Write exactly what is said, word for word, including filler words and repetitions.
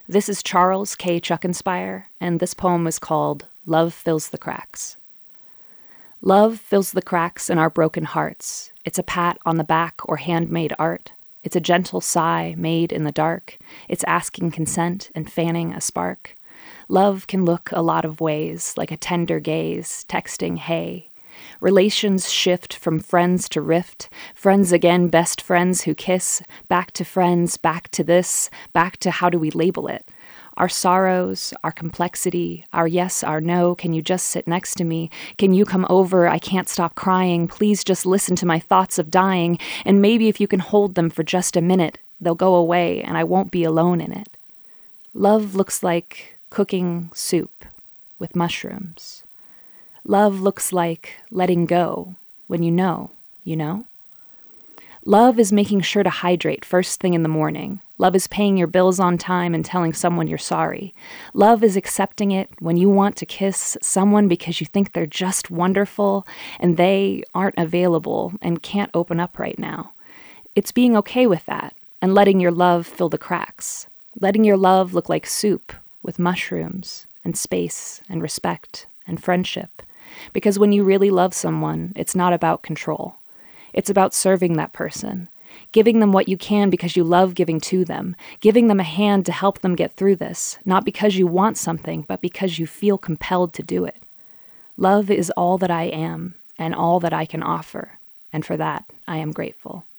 This is Charles K. Chuckenspire, and this poem is called Love Fills the Cracks. Love fills the cracks in our broken hearts. It's a pat on the back or handmade art. It's a gentle sigh made in the dark. It's asking consent and fanning a spark. Love can look a lot of ways, like a tender gaze, texting, hey. Relations shift from friends to rift, friends again, best friends who kiss, back to friends, back to this, back to how do we label it? Our sorrows, our complexity, our yes, our no, can you just sit next to me? Can you come over? I can't stop crying. Please just listen to my thoughts of dying, and maybe if you can hold them for just a minute, they'll go away and I won't be alone in it. Love looks like cooking soup with mushrooms. Love looks like letting go when you know, you know? Love is making sure to hydrate first thing in the morning. Love is paying your bills on time and telling someone you're sorry. Love is accepting it when you want to kiss someone because you think they're just wonderful and they aren't available and can't open up right now. It's being okay with that and letting your love fill the cracks. Letting your love look like soup with mushrooms and space and respect and friendship. Because when you really love someone, it's not about control. It's about serving that person, giving them what you can because you love giving to them, giving them a hand to help them get through this, not because you want something, but because you feel compelled to do it. Love is all that I am and all that I can offer, and for that, I am grateful.